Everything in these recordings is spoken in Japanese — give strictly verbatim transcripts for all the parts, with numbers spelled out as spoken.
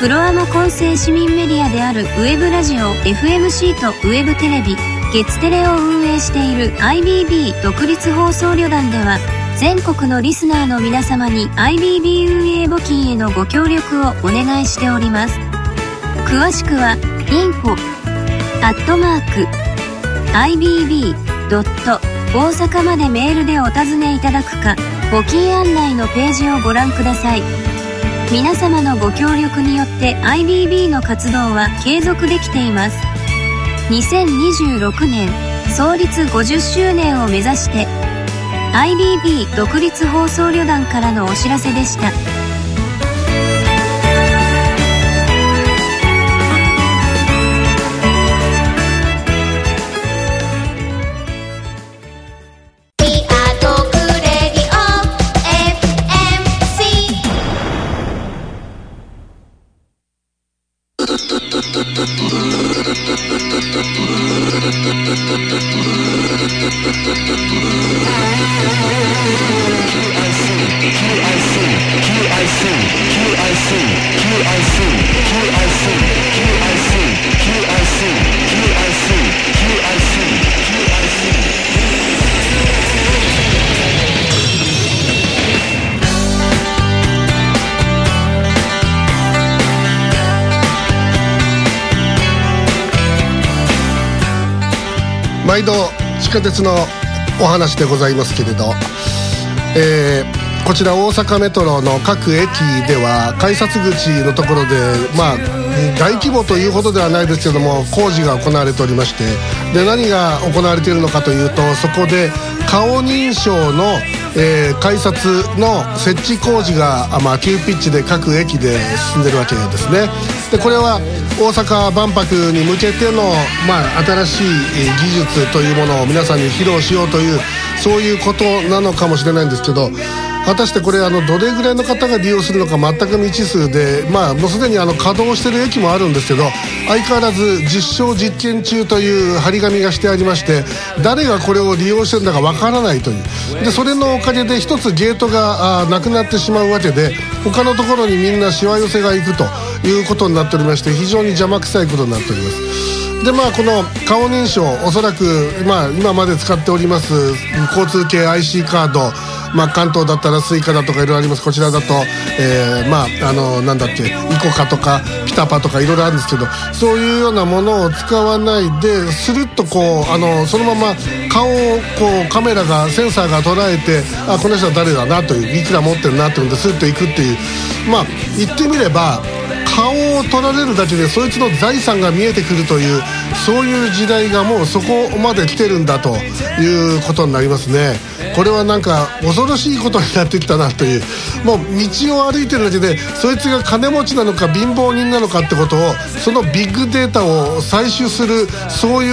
プロアマ混成市民メディアであるウェブラジオ エフエムシー とウェブテレビ月テレを運営している アイビービー 独立放送旅団では、全国のリスナーの皆様に アイビービー 運営募金へのご協力をお願いしております。詳しくは インフォ アットマーク アイビービー ドット 大阪までメールでお尋ねいただくか、募金案内のページをご覧ください。皆様のご協力によって アイビービー の活動は継続できています。にせんにじゅうろくねん創立ごじゅっしゅうねんを目指して、 アイビービー 独立放送旅団からのお知らせでした。 毎度地下鉄のお話でございますけれど、えー、こちら大阪メトロの各駅では改札口のところで、まあ大規模というほどではないですけども工事が行われておりまして、で何が行われているのかというと、そこで顔認証の、えー、改札の設置工事が、まあ、急ピッチで各駅で進んでるわけですね。でこれは大阪万博に向けての、まあ、新しい技術というものを皆さんに披露しようという、そういうことなのかもしれないんですけど、果たしてこれあのどれぐらいの方が利用するのか全く未知数で、まあもうすでにあの稼働している駅もあるんですけど、相変わらず実証実験中という張り紙がしてありまして、誰がこれを利用してるんだかわからないという。でそれのおかげで一つゲートがなくなってしまうわけで、他のところにみんなしわ寄せが行くということになっておりまして、非常に邪魔くさいことになっております。でまあこの顔認証、おそらく、まあ、今まで使っております交通系 アイシー カード、まあ、関東だったらスイカだとかいろいろあります。こちらだと、えー、まああのなんだっけイコカとかピタパとかいろいろあるんですけど、そういうようなものを使わないでスルッとこうあのそのまま顔をこうカメラがセンサーが捉えて、あこの人は誰だなという、いくら持ってるなというんでスッといくっていう、まあ言ってみれば顔を取られるだけでそいつの財産が見えてくるという、そういう時代がもうそこまで来てるんだということになりますね。これはなんか恐ろしいことになってきたなという、もう道を歩いてるだけでそいつが金持ちなのか貧乏人なのかってことを、そのビッグデータを採取する、そういう、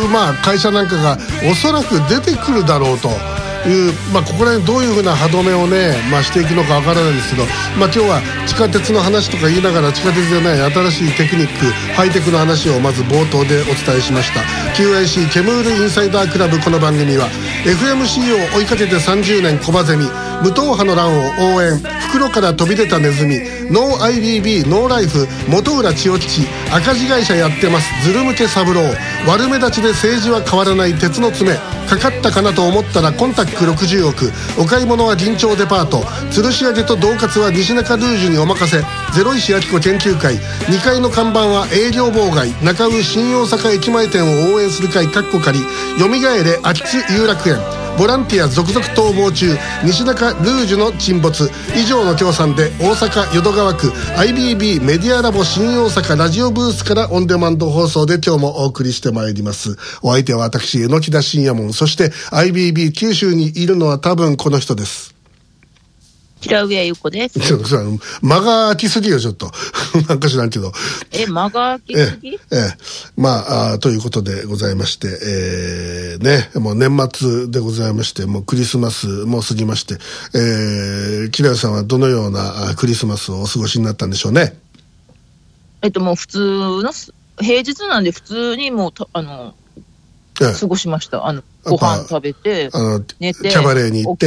まあ、会社なんかがおそらく出てくるだろうという、まあ、ここら辺どういうふうな歯止めをね、まあ、していくのかわからないんですけど、まあ、今日は地下鉄の話とか言いながら地下鉄じゃない新しいテクニック、ハイテクの話をまず冒頭でお伝えしました。 キューアイシー ケムールインサイダークラブ。この番組は エフエムシー を追いかけてさんじゅうねんコバゼミ、無党派の乱を応援、袋から飛び出たネズミ、ノー アイビービー ノーライフ、本浦千代吉、赤字会社やってますズル向け三郎、悪目立ちで政治は変わらない鉄の爪、かかったかなと思ったらコンタックろくじゅうおく、お買い物は銀蝶デパート、吊るし上げと恫喝は西中ルージュにお任せ、ゼロ石明子研究会、にかいの看板は営業妨害、中尾新大阪駅前店を応援する会かっこ仮、よみがえれ秋津遊楽園、ボランティア続々逃亡中、西中ルージュの沈没。以上の協賛で大阪淀川区 アイビービー メディアラボ新大阪ラジオブースからオンデマンド放送で今日もお送りしてまいります。お相手は私榎田信也門、そして アイビービー 九州にいるのは多分この人です。 平上優子です。 間が空きすぎよちょっとなんか知らんけど、 え間が空きすぎ、えええまあ、あということでございまして、えー、ねもう年末でございまして、もうクリスマスも過ぎまして、えー、キラヨさんはどのようなクリスマスをお過ごしになったんでしょうね。 えっともう普通の平日なんで普通にもうあの、ええ、過ごしました。あのご飯食べてあの寝てキャバレーに行って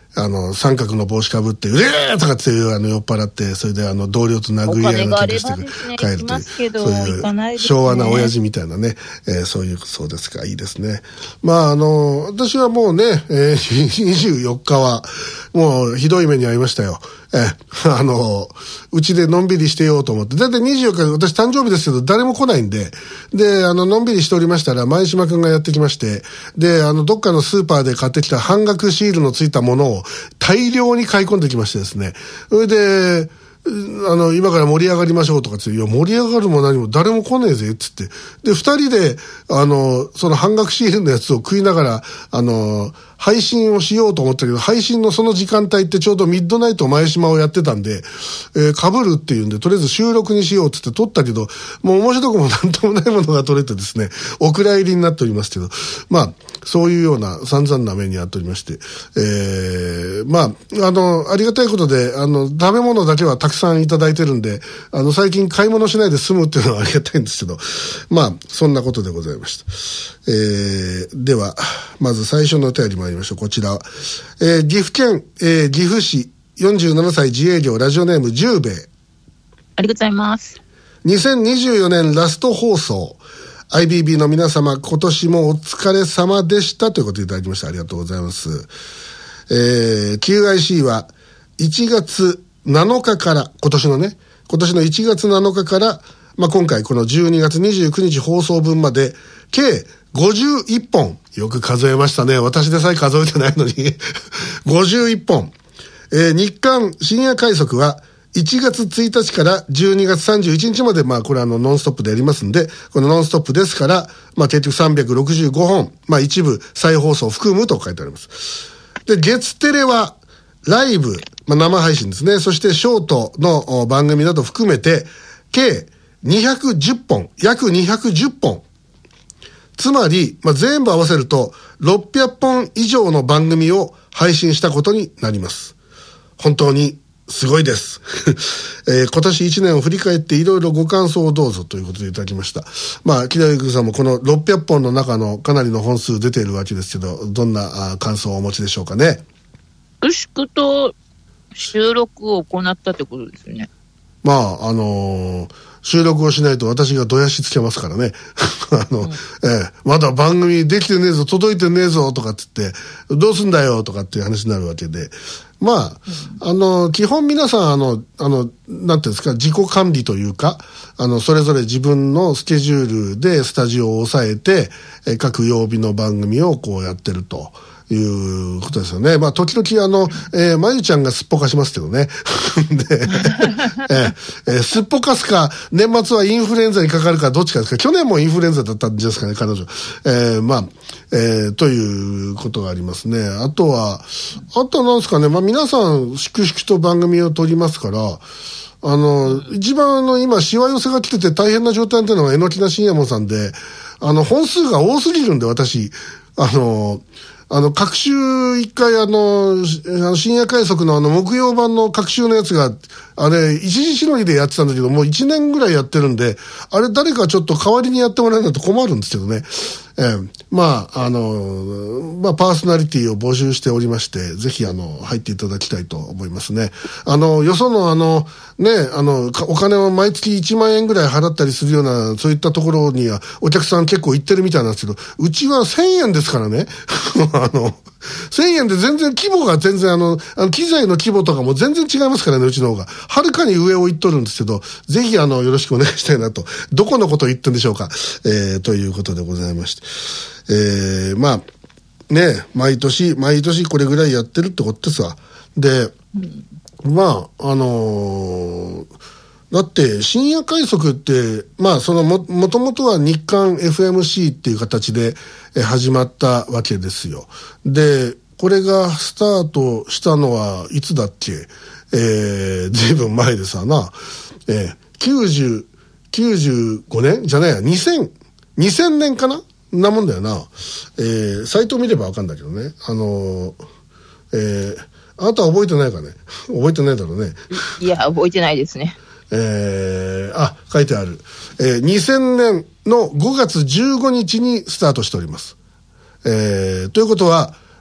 あの三角の帽子かぶって「うえー!」とかっていうあの酔っ払って、それであの同僚と殴り合いの喧嘩して帰るという、そういう昭和な親父みたいなね、えー、そういう、そうですか、いいですね。まああの私はもうね、えー、にじゅうよっかはもうひどい目に遭いましたよ。えあのうちでのんびりしてようと思って、だいたいにじゅうよっか私誕生日ですけど誰も来ないんで、であののんびりしておりましたら前島くんがやってきまして、であのどっかのスーパーで買ってきた半額シールのついたものを大量に買い込んできましてですね、それであの今から盛り上がりましょうとかって、いや盛り上がるも何も誰も来ねえぜっつって、で二人であのその半額シールのやつを食いながらあの配信をしようと思ったけど、配信のその時間帯ってちょうどミッドナイト前島をやってたんで、えー、被るっていうんでとりあえず収録にしようっつって撮ったけど、もう面白くもなんともないものが撮れてですね、お蔵入りになっておりますけど、まあそういうような散々な目に遭っておりまして、えー、まああのありがたいことであの食べ物だけはたくさんいただいてるんで、あの最近買い物しないで済むっていうのはありがたいんですけど、まあそんなことでございました。えー、ではまず最初のお便り参りましょう。こちら、えー、岐阜県、えー、岐阜市よんじゅうななさい自営業ラジオネーム十兵衛、 ありがとうございます。 にせんにじゅうよねんラスト放送、 アイビービー の皆様今年もお疲れ様でしたということでいただきました。ありがとうございます。えー、キューアイシー はいちがつなのかから今年のね今年のいちがつなのかから、まあ、今回このじゅうにがつにじゅうくにち放送分まで計ごじゅういっぽん、よく数えましたね。私でさえ数えてないのにごじゅういっぽん、えー、日刊深夜快速はいちがつついたちからじゅうにがつさんじゅういちにちまで、まあこれあのノンストップでやりますんで、このノンストップですから、まあ結局さんびゃくろくじゅうごほん、まあ一部再放送を含むと書いてあります。で、月テレはライブ、まあ生配信ですね、そしてショートの番組など含めて計にひゃくじゅっぽん、約にひゃくじゅっぽん。つまり、まあ、全部合わせるとろっぴゃくぽん以上の番組を配信したことになります。本当にすごいです、えー、今年いちねんを振り返っていろいろご感想をどうぞということでいただきました。まあ木田由紀さんもこのろっぴゃくぽんの中のかなりの本数出ているわけですけど、どんな感想をお持ちでしょうかね。 くしくと収録を行ったってことですよね。 まああのー収録をしないと私がどやしつけますからねあの、うん、ええ、まだ番組できてねえぞ、届いてねえぞとかって言ってどうすんだよとかっていう話になるわけで、まあ、うん、あの基本皆さんあのあのなんていうんですか、自己管理というか、あのそれぞれ自分のスケジュールでスタジオを抑えて、え各曜日の番組をこうやってるということですよね。まあ時々あの、えー、まゆちゃんがすっぽかしますけどねで、えーえー、すっぽかすか年末はインフルエンザにかかるかどっちかですか。去年もインフルエンザだったんじゃないですかね、彼女。えー、まあ、えー、ということがありますね。あとはあとはなんですかね、まあ皆さん粛々と番組を撮りますから、あの一番あの今しわ寄せが来てて大変な状態っていうのは榎木田信也門さんで、あの本数が多すぎるんで、私あのあの、各週一回あの、深夜快速のあの、木曜版の各週のやつが、あれ、一時しのぎでやってたんだけど、もう一年ぐらいやってるんで、あれ誰かちょっと代わりにやってもらえないと困るんですけどね。えー、まあ、あの、まあ、パーソナリティを募集しておりまして、ぜひあの、入っていただきたいと思いますね。あの、よそのあの、ね、あの、お金を毎月いちまんえんぐらい払ったりするような、そういったところには、お客さん結構行ってるみたいなんですけど、うちはせんえんですからね。あの、せんえんで全然規模が全然あの、あの機材の規模とかも全然違いますからね、うちの方が。はるかに上を行っとるんですけど、ぜひあの、よろしくお願いしたいなと。どこのことを言ってんでしょうか。えー、ということでございまして。えー、まあ、ね、毎年、毎年これぐらいやってるってことですわ。で、まあ、あのー、だって深夜快速ってまあそのももともとは日刊 エフエムシー っていう形でえ始まったわけですよ。でこれがスタートしたのはいつだっけ、えー、ずいぶん前でさな、えー、きゅうじゅう、きゅうじゅうごねんじゃないやにせん、にせんねんかななもんだよな。えー、サイト見ればわかんだけどね、あのー、えー、あなたは覚えてないかね。覚えてないだろうね。 いや覚えてないですね。 えー、あ、書いてある、えー、にせんねんのごがつじゅうごにちにスタートしております。えー、ということは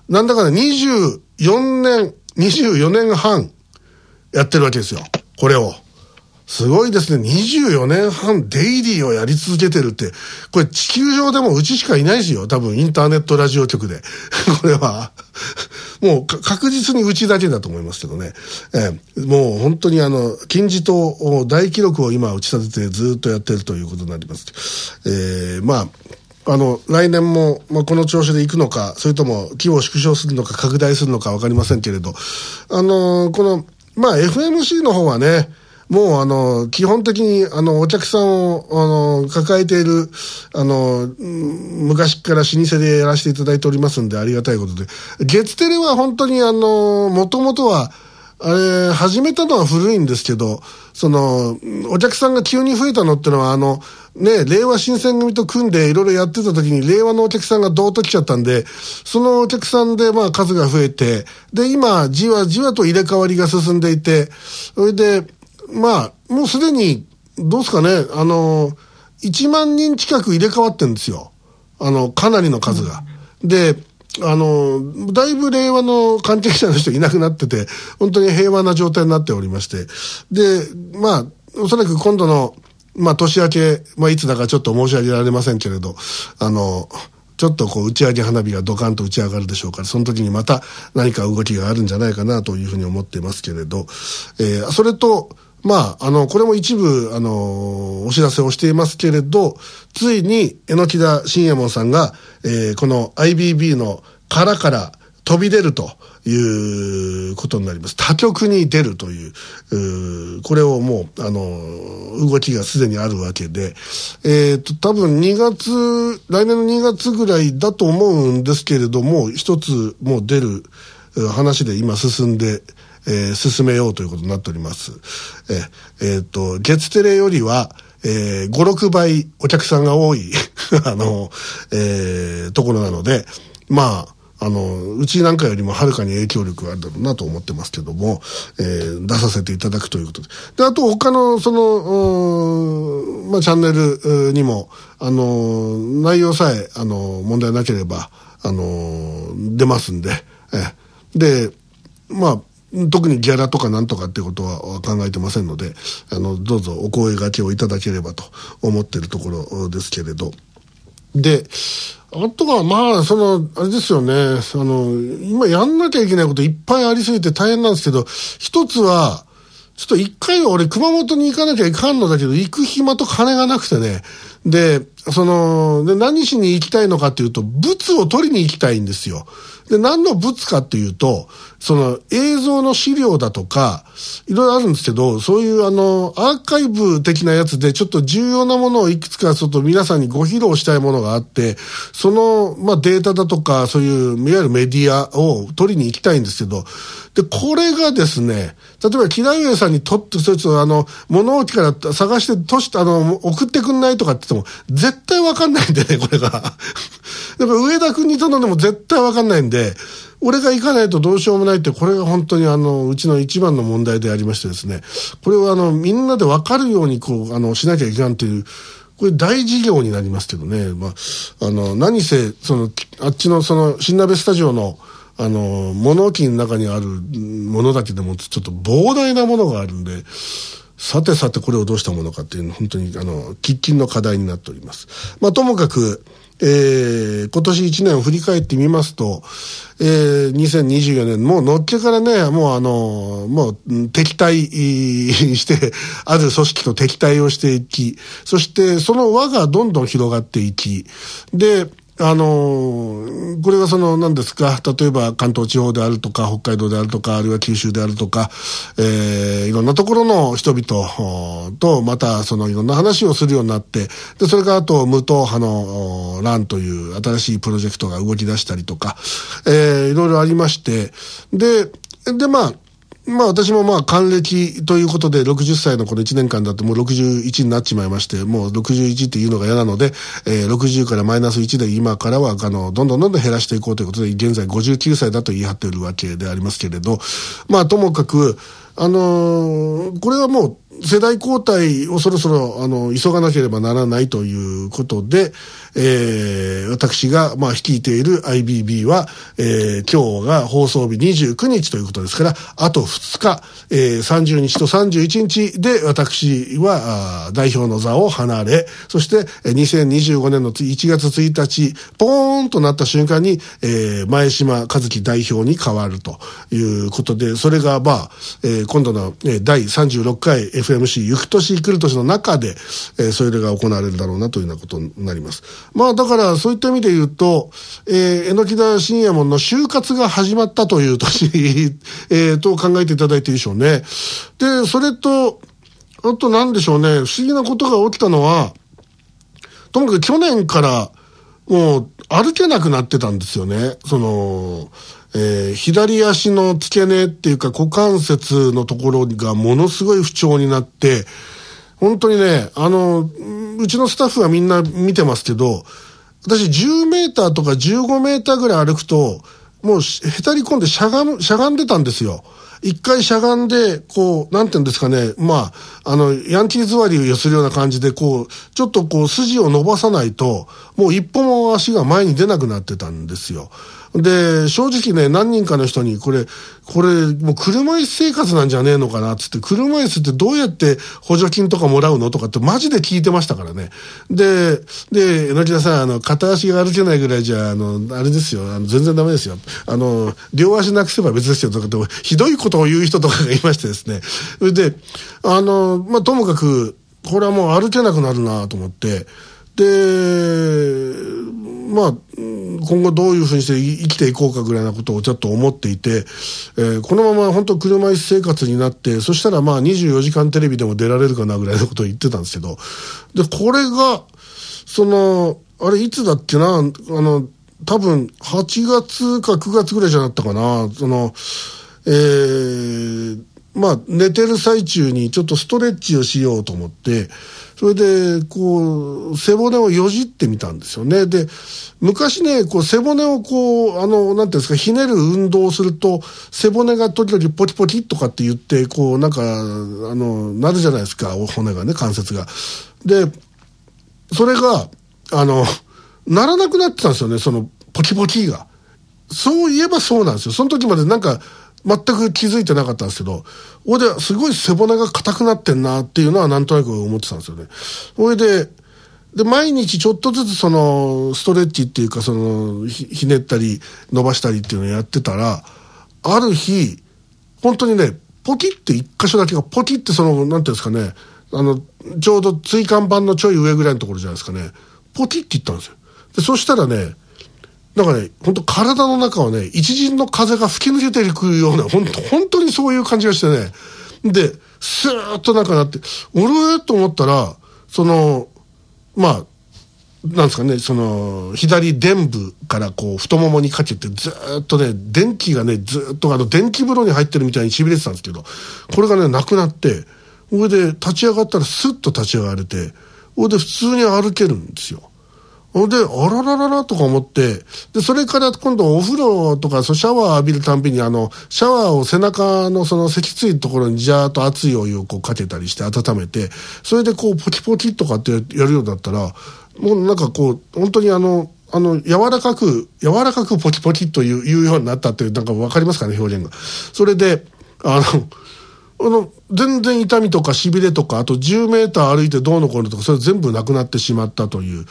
なんだかね、にじゅうよねん、にじゅうよねんはんやってるわけですよ。これを。すごいですね。にじゅうよねんはんデイリーをやり続けてるって、これ地球上でもうちしかいないですよ。多分インターネットラジオ局で。これは。もう確実にうちだけだと思いますけどね。えー、もう本当にあの、金字塔大記録を今打ち立ててずっとやってるということになります。えー、まあ、あの、来年も、まあ、この調子でいくのか、それとも規模を縮小するのか拡大するのかわかりませんけれど、あのー、この、まあ、エフエムシー の方はね、もうあの、基本的にあの、お客さんをあの、抱えている、あの、昔から老舗でやらせていただいておりますんでありがたいことで、月テレは本当にあの、もともとは、あれ、始めたのは古いんですけど、その、お客さんが急に増えたのってのはあの、ね、令和新選組と組んでいろいろやってた時に令和のお客さんがどーっと来ちゃったんで、そのお客さんでまあ数が増えて、で今じわじわと入れ替わりが進んでいて、それで、まあ、もうすでに、どうですかね、あの、いちまんにん近く入れ替わってるんですよ。あの、かなりの数が。うん、で、あの、だいぶ令和の関係者の人いなくなってて、本当に平和な状態になっておりまして。で、まあ、おそらく今度の、まあ、年明け、まあ、いつだかちょっと申し上げられませんけれど、あの、ちょっとこう打ち上げ花火がドカンと打ち上がるでしょうから、その時にまた何か動きがあるんじゃないかなというふうに思っていますけれど、えー、それと、まあ、あの、これも一部、あの、お知らせをしていますけれど、ついに、榎田信右衛門さんが、えー、この アイビービー の殻から飛び出るということになります。他局に出るという、うこれをもう、あの、動きがすでにあるわけで、えっと、多分にがつ、来年のにがつぐらいだと思うんですけれども、一つもう出る話で今進んで、えー、進めようということになっております。えー、えー、と、月テレよりは、えー、ご、ろくばいお客さんが多い、あの、えー、ところなので、まあ、あの、うちなんかよりもはるかに影響力があるだろうなと思ってますけども、えー、出させていただくということで。で、あと他の、その、まあ、チャンネルにも、あの、内容さえ、あの、問題なければ、あの、出ますんで、えー、で、まあ、特にギャラとかなんとかってことは考えてませんので、あの、どうぞお声掛けをいただければと思っているところですけれど。で、あとはまあ、その、あれですよね、あの、今やんなきゃいけないこといっぱいありすぎて大変なんですけど、一つは、ちょっと一回俺熊本に行かなきゃいかんのだけど、行く暇と金がなくてね、で、その、で、何しに行きたいのかっていうと、物を取りに行きたいんですよ。で、何の物かっていうと、その映像の資料だとか、いろいろあるんですけど、そういうあの、アーカイブ的なやつでちょっと重要なものをいくつかちょっと皆さんにご披露したいものがあって、その、まあ、データだとか、そういう、いわゆるメディアを取りに行きたいんですけど、で、これがですね、例えば、木田上さんにとって、そいつをあの、物置から探して、として、あの、送ってくんないとかって言っても、絶対わかんないんでね、これが。だから上田君に頼んでも絶対わかんないんで、俺が行かないとどうしようもないって、これが本当にあの、うちの一番の問題でありましてですね、これをあの、みんなでわかるようにこう、あの、しなきゃいけないという、これ大事業になりますけどね、まあ、あの、何せ、その、あっちのその、新鍋スタジオの、あの、物置の中にあるものだけでもちょっと膨大なものがあるんで、さてさてこれをどうしたものかっていうの本当にあの、喫緊の課題になっております。まあ、ともかく、えー、今年一年を振り返ってみますと、えー、にせんにじゅうよねん、もうのっけからね、もうあの、もう敵対して、ある組織と敵対をしていき、そしてその輪がどんどん広がっていき、で、あのー、これはその何ですか、例えば関東地方であるとか北海道であるとかあるいは九州であるとか、えー、いろんなところの人々とまたそのいろんな話をするようになって、でそれからあと無党派のランという新しいプロジェクトが動き出したりとか、えー、いろいろありまして、ででまあまあ私もまあ還暦ということでろくじゅっさいのこのいちねんかんだってもうろくじゅういちになっちまいまして、もうろくじゅういちっていうのが嫌なので、えー、ろくじゅうからマイナスいちで今からはあのどんどんどんどん減らしていこうということで現在ごじゅうきゅうさいだと言い張っているわけでありますけれど、まあともかくあのー、これはもう世代交代をそろそろあの急がなければならないということで、えー、私がまあ率いている アイビービー は、えー、今日が放送日にじゅうくにちということですから、あとふつか、えー、さんじゅうにちとさんじゅういちにちで私は代表の座を離れ、そしてにせんにじゅうごねんのいちがつついたちポーンとなった瞬間に、えー、前島和樹代表に変わるということで、それがまあ、えー、今度の、えー、だいさんじゅうろっかい エフエムシー ゆく年来る年の中で、えー、それが行われるだろうなというようなことになります。まあだからそういった意味で言うと、えー、榎田信也門の就活が始まったという年、えー、と考えていただいていいでしょうね。で、それと、あと何でしょうね、不思議なことが起きたのは、ともかく去年からもう歩けなくなってたんですよね。その、えー、左足の付け根っていうか股関節のところがものすごい不調になって、本当にね、あの、うちのスタッフはみんな見てますけど、私じゅうメーターとかじゅうごメーターぐらい歩くと、もうへたり込んでしゃがむ、しゃがんでたんですよ。一回しゃがんで、こう、なんていうんですかね、まあ、あの、ヤンキー座りをするような感じで、こう、ちょっとこう、筋を伸ばさないと、もう一歩も足が前に出なくなってたんですよ。で、正直ね、何人かの人に、これ、これ、もう車椅子生活なんじゃねえのかな、つって、車椅子ってどうやって補助金とかもらうのとかってマジで聞いてましたからね。で、で、榎田さん、あの、片足が歩けないぐらいじゃ、あの、あれですよ、あの、全然ダメですよ。あの、両足なくせば別ですよ、とかって、ひどいことを言う人とかがいましてですね。それで、あの、まあ、ともかく、これはもう歩けなくなるなと思って、で、まあ、今後どういうふうにして生きていこうかぐらいなことをちょっと思っていて、えー、このまま本当車椅子生活になって、そしたらまあにじゅうよじかんテレビでも出られるかなぐらいのことを言ってたんですけど、で、これが、その、あれいつだっけな、あの、多分はちがつかくがつぐらいじゃなかったかな、その、えー、まあ寝てる最中にちょっとストレッチをしようと思って、それでこう背骨をよじってみたんですよね。で、昔ね、こう背骨をこうあのなんていうんですか、ひねる運動をすると背骨が時々ポキポキとかって言ってこうなんかあのなるじゃないですか、骨がね、関節が。で、それがあのならなくなってたんですよね、そのポキポキが。そういえばそうなんですよ。その時までなんか全く気づいてなかったんですけど、俺ですごい背骨が硬くなってんなっていうのはなんとなく思ってたんですよね。それで、で、毎日ちょっとずつそのストレッチっていうかその ひ, ひねったり伸ばしたりっていうのをやってたら、ある日、本当にね、ポキって一箇所だけがポキってその、なんていうんですかね、あの、ちょうど椎間板のちょい上ぐらいのところじゃないですかね、ポキっていったんですよ。で、そしたらね、なんかね、本当体の中をね、一陣の風が吹き抜けていくような、本当本当にそういう感じがしてね。で、スーッとなんかなって、俺と思ったら、その、まあ、なんですかね、その、左臀部からこう、太ももにかけてずーっとね、電気がね、ずーっとあの、電気風呂に入ってるみたいに痺れてたんですけど、これがね、なくなって、それで立ち上がったらスッと立ち上がれて、それで普通に歩けるんですよ。で、あららららとか思って、で、それから今度お風呂とか、そうシャワー浴びるたんびに、あの、シャワーを背中のその脊椎のところにジャーっと熱いお湯をこうかけたりして温めて、それでこうポキポキとかってやるようになったら、もうなんかこう、本当にあの、あの、柔らかく、柔らかくポキポキという、いうようになったっていう、なんかわかりますかね、表現が。それで、あの、あの、全然痛みとか痺れとか、あとじゅうメーター歩いてどうのこうのとか、それ全部なくなってしまったという、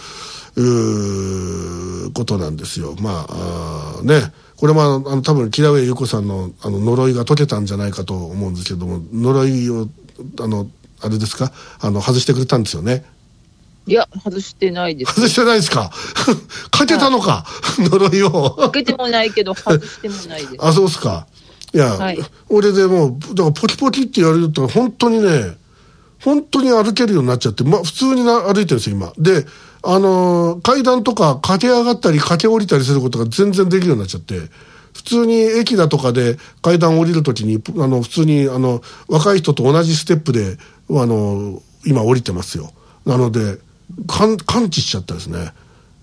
うーことなんですよ。まあ、あね、これもあの、あの多分、木田上優子さんのあの呪いが解けたんじゃないかと思うんですけども、呪いを、あの、あれですか、あの、外してくれたんですよね。 いや、外してないです。 外してないですかかけたのか呪いを。 かけてもないけど、外してもないです。 あ、そうですか。いや、はい、俺でもう、だからポキポキってやると、本当にね、本当に歩けるようになっちゃって、まあ普通にな歩いてるんですよ、今。で、あのー、階段とか駆け上がったり駆け下りたりすることが全然できるようになっちゃって、普通に駅だとかで階段降りるときに、あの、普通に、あの、若い人と同じステップで、あの、今降りてますよ。なので、感知しちゃったですね。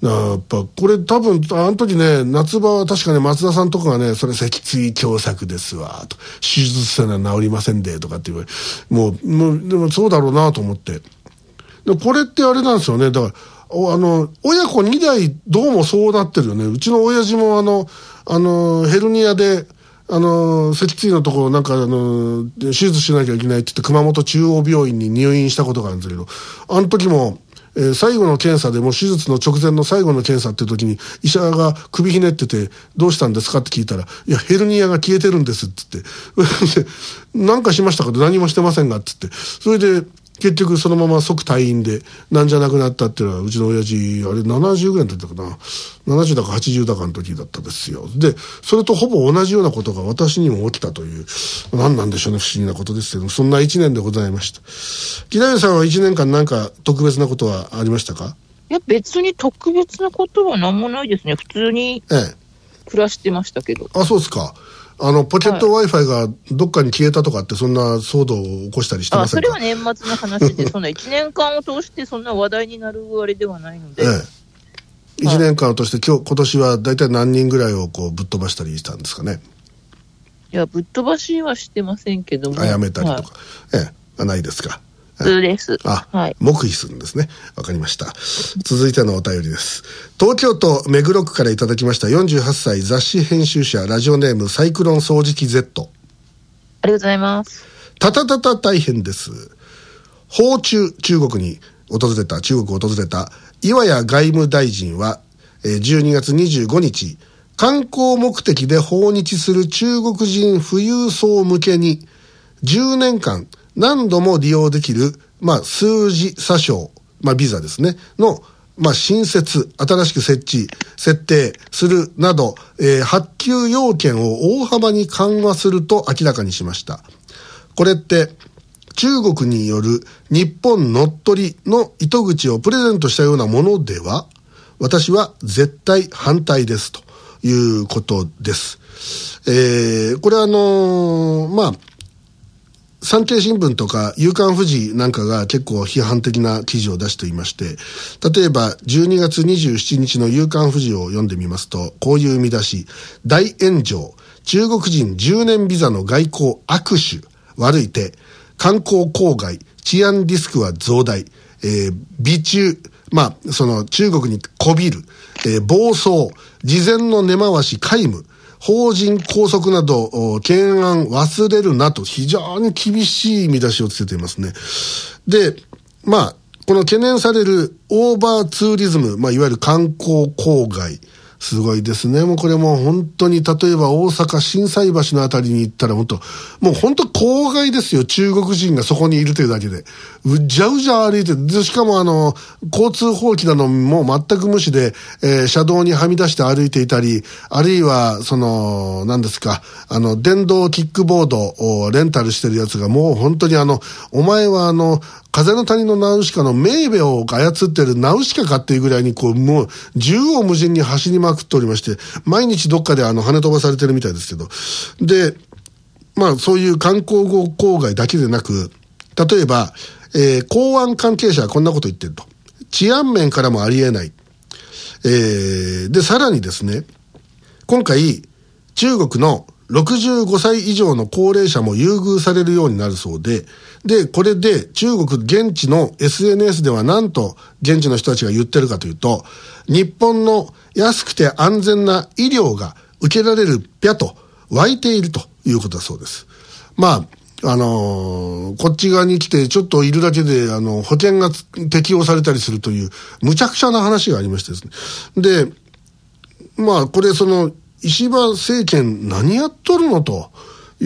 やっぱこれ多分あの時ね、夏場は確かね、松田さんとかがね、それ脊椎狭窄ですわと、手術せな治りませんでとかって言われ、もうもうでもそうだろうなと思って、でこれってあれなんですよね。だからあの親子に代どうもそうなってるよね。うちの親父もあのあのヘルニアであの脊椎のところなんかあの手術しなきゃいけないって言って熊本中央病院に入院したことがあるんですけど、あの時もえー、最後の検査でも手術の直前の最後の検査っていう時に医者が首ひねっててどうしたんですかって聞いたら、いやヘルニアが消えてるんですって言ってなんかしましたかって、何もしてませんがって言って、それで結局そのまま即退院でなんじゃなくなったっていうのは、うちの親父あれななじゅうぐらいだったかな、ななじゅうだかはちじゅうだかの時だったですよ。でそれとほぼ同じようなことが私にも起きたという、何なんでしょうね、不思議なことですけど、そんないちねんでございました。木田さんはいちねんかん何か特別なことはありましたか？ いや別に特別なことは何もないですね。普通に暮らしてましたけど、 ええ、あ、そうですか。あのポケット Wi-Fi がどっかに消えたとかってそんな騒動を起こしたりしてませんか？ あ、それは年末の話でそんないちねんかんを通してそんな話題になるあれではないので、ええ、いちねんかんを通して今日今年は大体何人ぐらいをこうぶっ飛ばしたりしたんですかね？ いやぶっ飛ばしはしてませんけども、 あやめたりとか、はい、ええ、あ、ないですか？ 普通です。 あ、 はい、 黙秘するんですね。わかりました。続いてのお便りです。東京都目黒区からいただきました。よんじゅうはっさい雑誌編集者、ラジオネームサイクロン掃除機 Z。 ありがとうございます。 たたたた大変です。訪中、中国に訪れた中国を訪れた岩谷外務大臣はじゅうにがつにじゅうごにち、観光目的で訪日する中国人富裕層向けにじゅうねんかん何度も利用できる、まあ、数字詐称、まあ、ビザですね、の、まあ、新設、新しく設置、設定するなど、えー、発給要件を大幅に緩和すると明らかにしました。これって、中国による日本乗っ取りの糸口をプレゼントしたようなものでは、私は絶対反対ですということです。えー、これはあのー、まあ、産経新聞とか夕刊フジなんかが結構批判的な記事を出していまして、例えばじゅうにがつにじゅうしちにちの夕刊フジを読んでみますと、こういう見出し、大炎上、中国人じゅうねんビザの外交悪手、悪い手、観光郊外、治安リスクは増大、えー、美中、まあ、その中国にこびる、えー、暴走、事前の根回し皆無、法人拘束など懸案忘れるなと非常に厳しい見出しをつけていますね。で、まあこの懸念されるオーバーツーリズム、まあいわゆる観光郊外、すごいですね。もうこれもう本当に、例えば大阪心斎橋のあたりに行ったら本当もう本当郊外ですよ。中国人がそこにいるというだけでうじゃうじゃ歩いて、でしかもあの交通法規なのも全く無視で、えー、車道にはみ出して歩いていたり、あるいはその何ですか、あの電動キックボードをレンタルしてるやつがもう本当にあのお前はあの風の谷のナウシカのメーベを操ってるナウシカかっていうぐらいにこうもう縦横無尽に走りまくっておりまして、毎日どっかであの跳ね飛ばされてるみたいですけど、でまあそういう観光郊外だけでなく、例えば、えー、公安関係者はこんなこと言ってると。治安面からもありえない。えー、でさらにですね、今回中国のろくじゅうごさい以上の高齢者も優遇されるようになるそうで、で、これで中国現地の エスエヌエス ではなんと現地の人たちが言ってるかというと、日本の安くて安全な医療が受けられるぴゃと湧いているということだそうです。まあ、あのー、こっち側に来てちょっといるだけであの保険が適用されたりするという無茶苦茶な話がありましてですね。で、まあこれその石破政権何やっとるのという、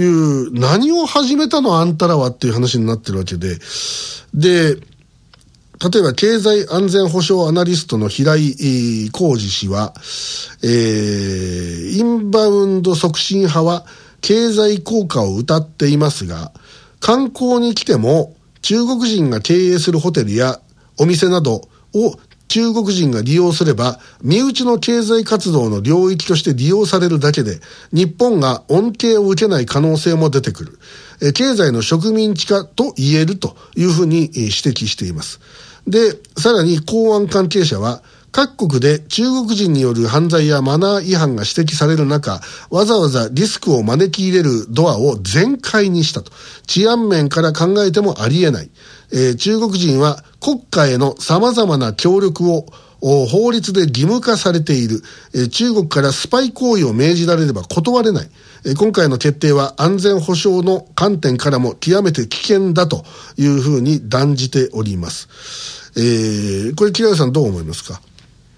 何を始めたのあんたらはっていう話になってるわけで、で、例えば経済安全保障アナリストの平井浩二氏は、えー、インバウンド促進派は経済効果を謳っていますが、観光に来ても中国人が経営するホテルやお店などを中国人が利用すれば身内の経済活動の領域として利用されるだけで日本が恩恵を受けない可能性も出てくる。え経済の植民地化と言えるというふうに指摘しています。で、さらに公安関係者は各国で中国人による犯罪やマナー違反が指摘される中、わざわざリスクを招き入れるドアを全開にしたと。治安面から考えてもありえない。えー、中国人は国家への様々な協力を法律で義務化されている。えー、中国からスパイ行為を命じられれば断れない。えー、今回の決定は安全保障の観点からも極めて危険だというふうに断じております。えー、これ木田さんどう思いますか？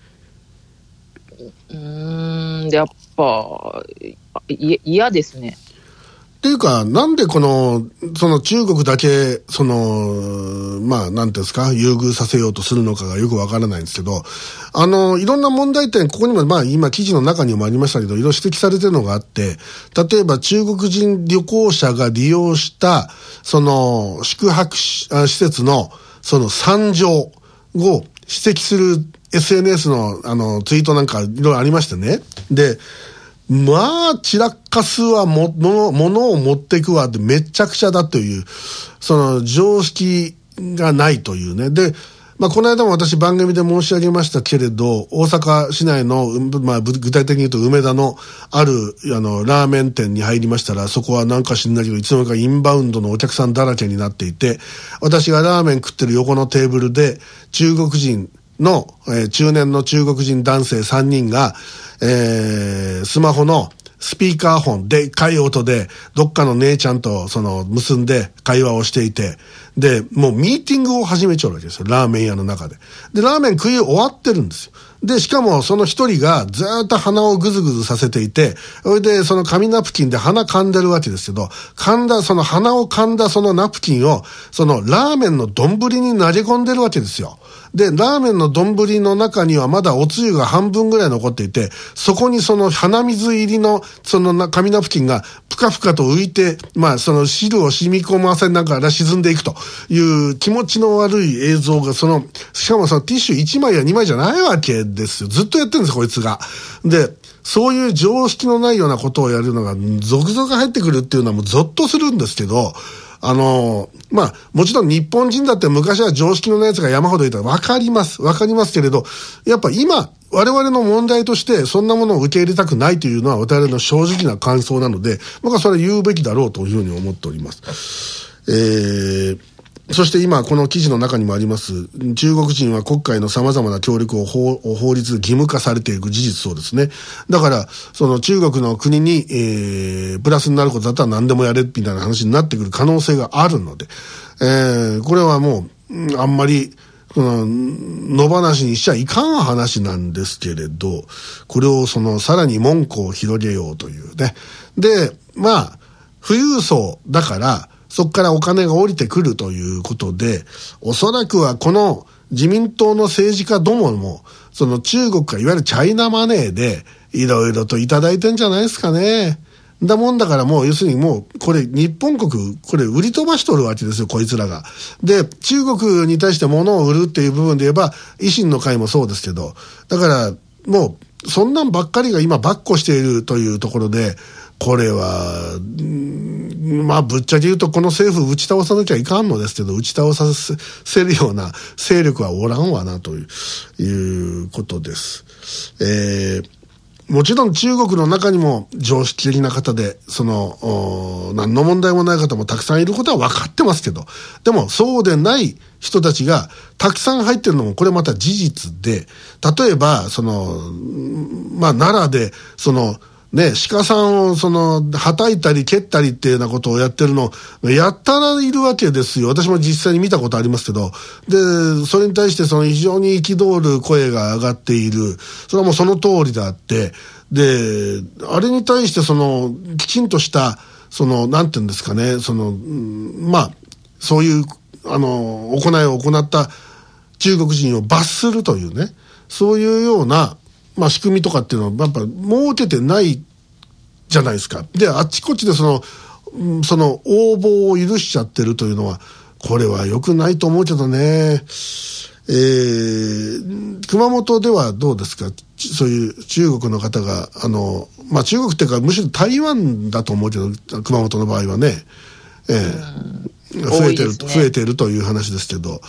うーん、やっぱ嫌ですね。 っていうか、なんでこの、その中国だけ、その、まあ、なんていうんですか、優遇させようとするのかがよくわからないんですけど、あの、いろんな問題点、ここにも、まあ、今、記事の中にもありましたけど、いろいろ指摘されてるのがあって、例えば中国人旅行者が利用した、その、宿泊施設の、その惨状を指摘する エスエヌエス の、あの、ツイートなんかいろいろありましてね。で、まあ、散らかすわ、もの、ものを持っていくわってめちゃくちゃだという、その常識がないというね。で、まあ、この間も私番組で申し上げましたけれど、大阪市内の、まあ、具体的に言うと梅田のある、あの、ラーメン店に入りましたら、そこはなんか知んないけど、いつの間にかインバウンドのお客さんだらけになっていて、私がラーメン食ってる横のテーブルで、中国人の、えー、中年の中国人男性さんにんが、えー、スマホのスピーカーフォンでっかい音でどっかの姉ちゃんとその結んで会話をしていて、でもうミーティングを始めちゃうわけですよ、ラーメン屋の中で。でラーメン食い終わってるんですよ。でしかもその一人がずーっと鼻をぐずぐずさせていて、それでその紙ナプキンで鼻噛んでるわけですけど、噛んだその鼻を噛んだそのナプキンをそのラーメンの丼に投げ込んでるわけですよ。でラーメンの丼の中にはまだおつゆが半分ぐらい残っていて、そこにその鼻水入りのその紙ナプキンがぷかぷかと浮いて、まあその汁を染み込ませながら沈んでいくという気持ちの悪い映像が、そのしかもそのティッシュいちまいやにまいじゃないわけですよ。ずっとやってるんですこいつが。でそういう常識のないようなことをやるのが続々入ってくるっていうのはもうゾッとするんですけど、あのまあもちろん日本人だって昔は常識のないやつが山ほどいたら分かります分かりますけれど、やっぱ今我々の問題としてそんなものを受け入れたくないというのは我々の正直な感想なので、僕はそれは言うべきだろうというふうに思っております。えーそして今この記事の中にもあります、中国人は国会の様々な協力を 法, 法律で義務化されていく事実そうですね。だからその中国の国に、えー、プラスになることだったら何でもやれみたいな話になってくる可能性があるので、えー、これはもうあんまりこの野放しにしちゃいかん話なんですけれど、これをそのさらに門戸を広げようというね。でまあ富裕層だからそこからお金が降りてくるということで、おそらくはこの自民党の政治家どももその中国からいわゆるチャイナマネーでいろいろといただいてんじゃないですかね。だもんだからもう要するにもうこれ日本国これ売り飛ばしとるわけですよこいつらが。で中国に対して物を売るっていう部分で言えば維新の会もそうですけど、だからもうそんなんばっかりが今ばっこしているというところで、これはまあぶっちゃけ言うとこの政府打ち倒さなきゃいかんのですけど、打ち倒させるような勢力はおらんわなという、いうことです。えーもちろん中国の中にも常識的な方で、その、何の問題もない方もたくさんいることは分かってますけど、でもそうでない人たちがたくさん入ってるのもこれまた事実で、例えば、その、まあ奈良で、その、ね、鹿さんをその、はたいたり蹴ったりっていうようなことをやってるの、やったらいるわけですよ。私も実際に見たことありますけど、で、それに対してその非常に憤る声が上がっている。それはもうその通りであって、で、あれに対してその、きちんとした、その、なんていうんですかね、その、まあ、そういう、あの、行いを行った中国人を罰するというね、そういうような、まあ、仕組みとかっていうのはやっぱ設けてないじゃないですか。であっちこっちでそのその応募を許しちゃってるというのはこれは良くないと思うけどね。えー、熊本ではどうですか、そういう中国の方があの、まあ、中国っていうかむしろ台湾だと思うけど熊本の場合はね、えー、増えてる、増えてるという話ですけど、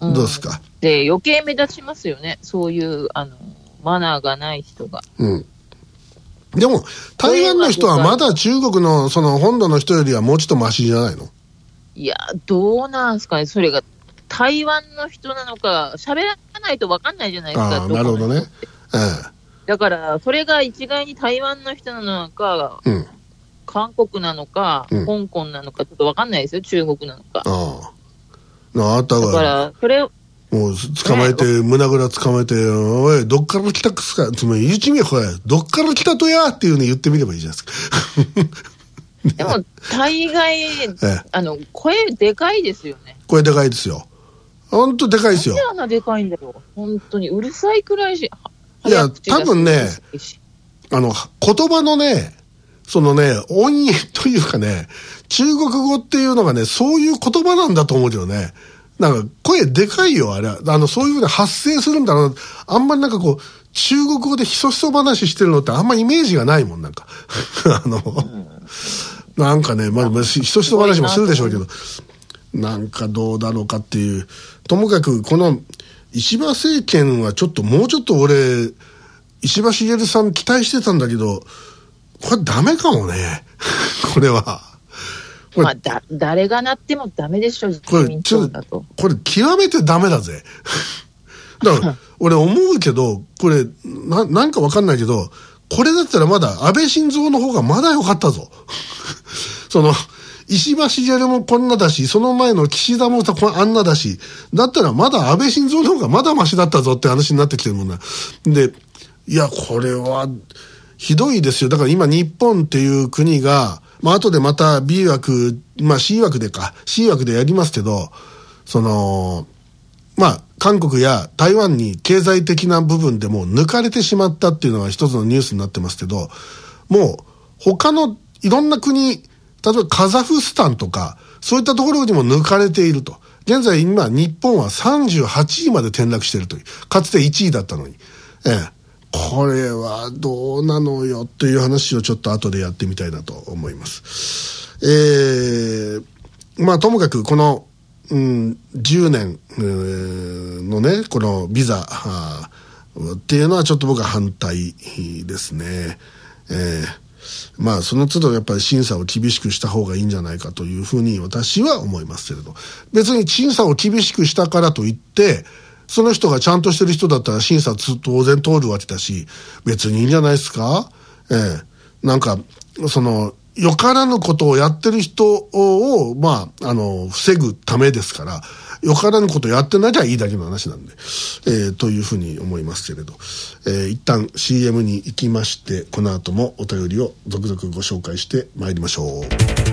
どうですか。 で、余計目立ちますよね。そういう、あの、マナーがない人が。 うん。でも、台湾の人はまだ中国のその本土の人よりはもうちょっとマシじゃないの？ いや、どうなんすかね。それが、台湾の人なのか、喋らないと分かんないじゃないですか。 ああ、なるほどね。ええ。 だから、それが一概に台湾の人なのか、うん、韓国なのか、うん、香港なのか、ちょっと分かんないですよ。中国なのか。ああ。あったが。 だから、それを、 もう捕まえて、ね、胸ぐら捕まえて、おい、どっから来たくすか、つまり、言うちみや、これ、どっから来たとやっていうの言ってみればいいじゃないですか。 でも、大概、あの、声でかいですよね。 声でかいですよ。ほんとでかいですよ。 なんであんなでかいんだろう。本当に、うるさいくらいし、 いや、多分ね、あの、言葉のね、そのね、音韻というかね、中国語っていうのがね、そういう言葉なんだと思うけどね。なんか声でかいよ、あれ。あの、そういうふうに発声するんだろう。あんまりなんかこう、中国語でひそひそ話してるのってあんまイメージがないもん、なんか。あの、うん、なんかね、まあ、ひそひそ話もするでしょうけど、なんかどうだろうかっていう。ともかく、この、石破政権はちょっと、もうちょっと俺、石破茂さん期待してたんだけど、これダメかもね。これは。 これまあ、だ、誰がなってもダメでしょ、自民党だと。 これ、極めてダメだぜ。だから、俺思うけど、これ、な、なんかわかんないけど、これだったらまだ安倍晋三の方がまだ良かったぞ。その、石破茂もこんなだし、その前の岸田もあんなだし、だったらまだ安倍晋三の方がまだマシだったぞって話になってきてるもんな。で、いや、これは、ひどいですよ。だから今日本っていう国が、まあ後でまた B 枠、まあ C 枠でか、C 枠でやりますけど、その、まあ韓国や台湾に経済的な部分でも抜かれてしまったっていうのが一つのニュースになってますけど、もう他のいろんな国、例えばカザフスタンとか、そういったところにも抜かれていると。現在今日本はさんじゅうはちいまで転落しているという。かつていちいだったのに。ええ。これはどうなのよっていう話をちょっと後でやってみたいなと思います。えー、まあともかくこの、うん、じゅうねんのね、このビザっていうのはちょっと僕は反対ですね。えー、まあその都度やっぱり審査を厳しくした方がいいんじゃないかというふうに私は思いますけれど、別に審査を厳しくしたからといってその人がちゃんとしてる人だったら審査当然通るわけだし、別にいいんじゃないですか。ええ、なんかそのよからぬことをやってる人をまああの防ぐためですから、よからぬことやってなきゃいいだけの話なんで、えー、というふうに思いますけれど、えー、一旦 シーエム に行きまして、この後もお便りを続々ご紹介してまいりましょう。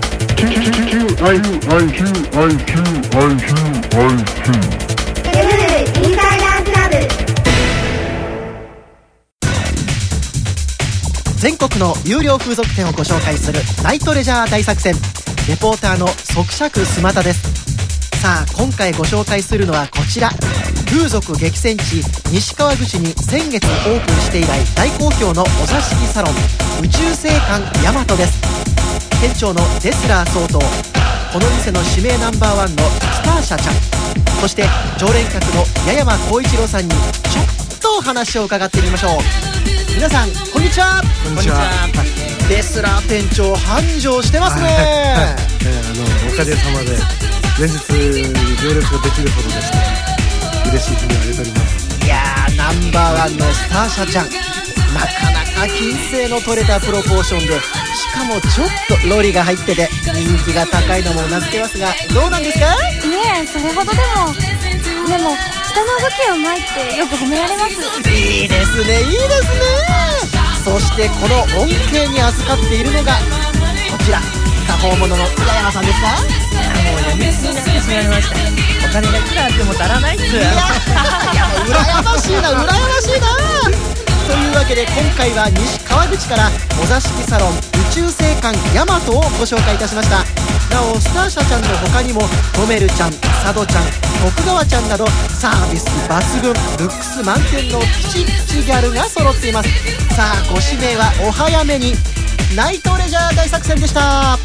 全国の有料風俗店をご紹介するナイトレジャー大作戦。レポーターの即尺スマタです。さあ今回ご紹介するのはこちら、風俗激戦地西川口に先月オープンして以来大好評のお座敷サロン宇宙星館ヤマトです。店長のデスラー総統、この店の指名ナンバーワンのスターシャちゃん、そして常連客の八山浩一郎さんにちょっとお話を伺ってみましょう。皆さんこんにちは。 こんにちは。 デスラー店長繁盛してますね。はい、 えー、あのおかげさまで連日協力ができるほどですね、嬉しい日にあげております。 いやー、ナンバーワンのスターシャちゃん、なかなか金星の取れたプロポーションで、しかもちょっとロリが入ってて人気が高いのもうなずけますが、どうなんですか？ いえ、それほどでもでも下の動きを前ってよく褒められます。 いいですね、いいですね。そしてこの恩恵に預かっているのがこちら、多方者の八山さんですか？ もうやめすぎなってしまいました。お金がいくらあっても足らないっす。いや、いやもう羨ましいな、羨ましいな。というわけで今回は西川口からお座敷サロン宇宙星館ヤマトをご紹介いたしました。なおスターシャちゃんの他にもトメルちゃん、サドちゃん、徳川ちゃんなどサービス抜群、ルックス満点のピチピチギャルが揃っています。さあご指名はお早めに。ナイトレジャー大作戦でした。